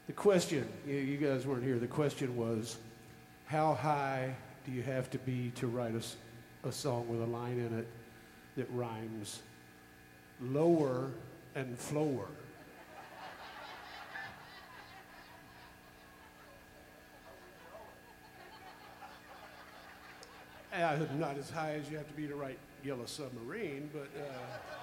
The question, you guys weren't here, the question was, how high do you have to be to write a song with a line in it that rhymes lower and flower? Not as high as you have to be to write Yellow Submarine, but